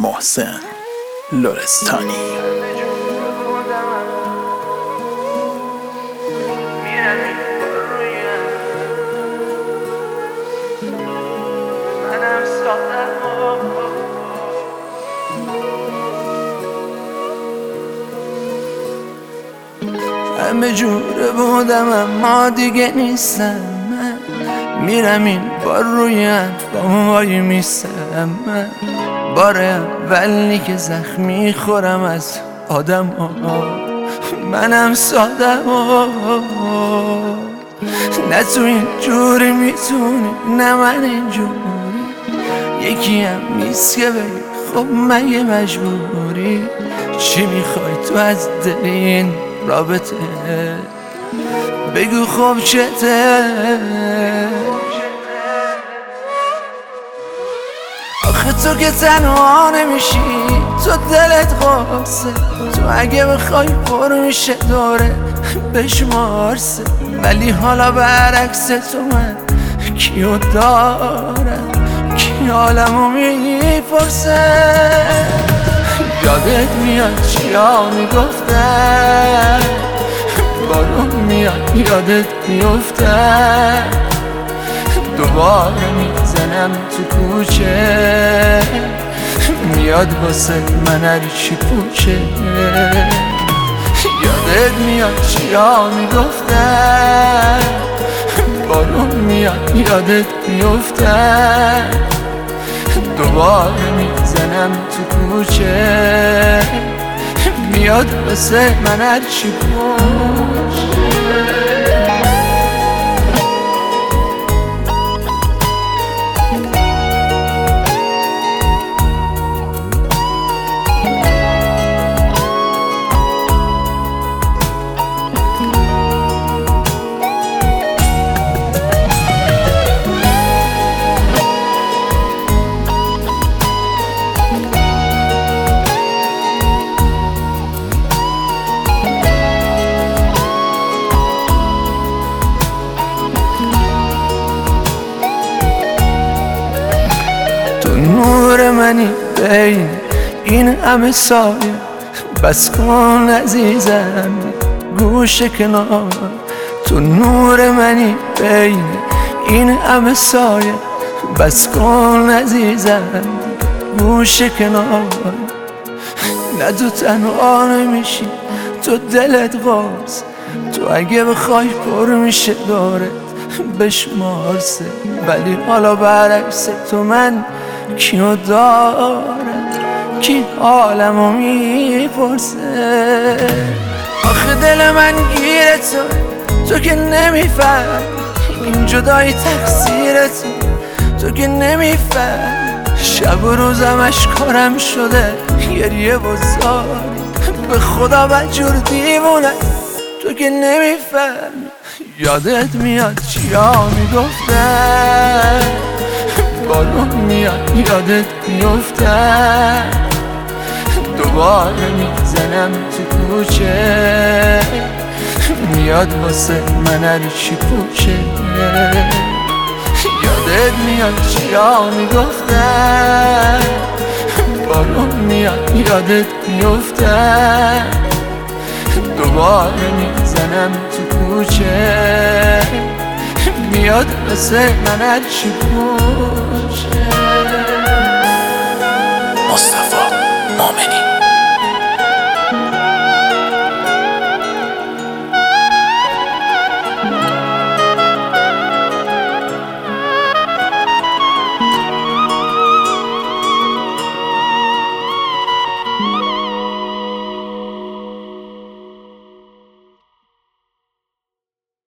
محسن لرستانی. همه جوره بودم اما دیگه نیستم. من میرم این بار روی با وای میستم. من بار اولی که زخمی خورم از آدم ها. منم سادم نه تو این جوری میتونی نه من این جوری. یکی هم نیست که بگی خب مگه مجبوری. چی میخوای تو از دل این رابطه؟ بگو خب چته؟ آخه تو که تنها نمیشی، تو دلت قاسه. تو اگه بخوای پر میشه دوره بشمارسه. ولی حالا برعکس تو من کیو دارم، کی حالمو میپرسه. یادت میاد چیا میگفتن، بارون میاد یادت میفتن. دوباره میزنم تو کوچه، میاد واسه من هرچی پوچه. یادت میاد چیا میگفتن، بارون میاد یادت میفتن. دوباره میزنم تو کوچه، میاد واسه من هرچی پوچه. نور منی بین این همه سایه، بس کن عزیزم گوش کنار. تو نور منی بین این همه سایه، بس کن عزیزم گوش کنار. نه تو تنها نمیشی، تو دلت قاس. تو اگه بخوای پر میشه دارت بشمارسه. ولی حالا برعکس تو من کیو دارم، کی حالمو میپرسه. آخه دل من گیره تو که نمیفهم. این جدایی تقصیر تو که نمیفهم. شب و روزم اشکارم شده گریه و زاری. به خدا بدجور دیوونه تو که نمیفهم. یادت میاد چیا میگفتن، بارون میاد یادت میفتن. دوباره میزنم تو کوچه، میاد واسه من هرچی پوچه. یادت میاد چیا میگفتن، بارون میاد یادت میفتن. دوباره میزنم تو کوچه، میاد واسه من هرچی پوچه. مصطفی مؤمنی.